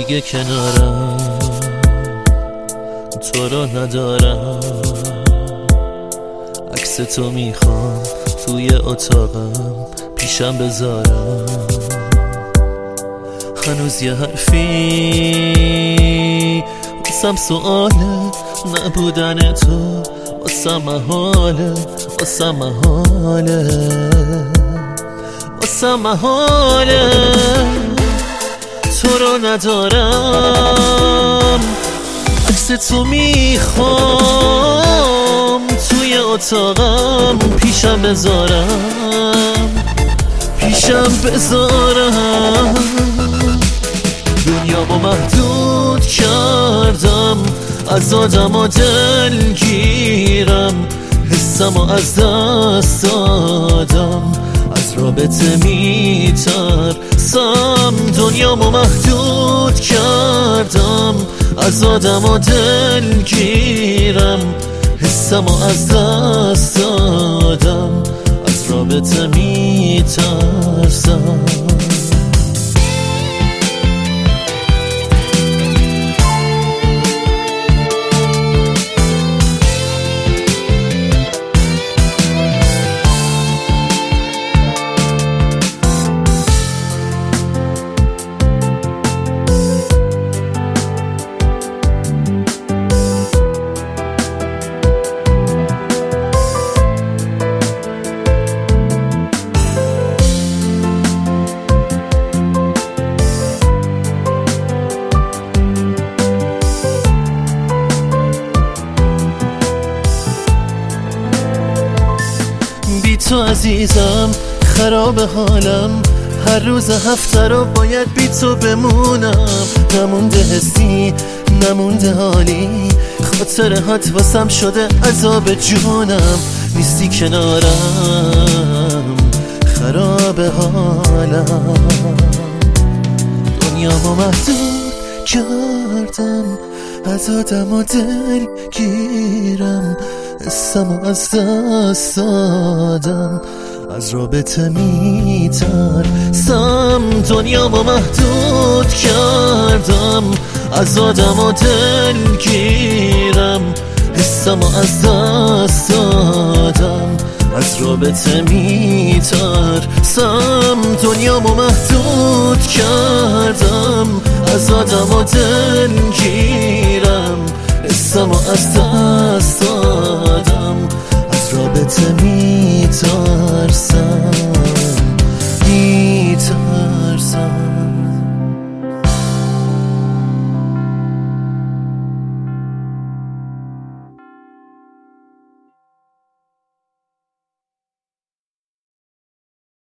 دیگه کنارم تو رو ندارم. عکس تو میخوام توی اتاقم پیشم بذارم. هنوز یه حرفی واسم سؤاله، نبودن تو واسم محاله، واسم محاله، واسم محاله. تو رو ندارم، عکس تو میخوام توی اتاقم پیشم بذارم، پیشم بذارم. دنیامو محدود کردم، از آدم و دل گیرم، حسمو از دست دادم، از رابطه میترسم. دنیامو محدود کردم، از آدم و دل گیرم، حسمو از دست دادم، از رابطه میترسم. بی تو عزیزم خراب حالم، هر روز هفته رو باید بی تو بمونم. نمونده حسی نمونده حالی، خاطرهات واسم شده عذاب جونم. نیستی کنارم خراب حالم. دنیامو محدود کردم، از آدم و دل گیرم، حسمو از دست دادم، از رابطه میترسم. دنیامو محدود کردم، از آدم و دل گیرم، حسمو از دست دادم، از رابطه میترسم. دنیامو محدود کردم، از آدم و دل گیرم، حسمو از دست دادم، از رابطه میترسم.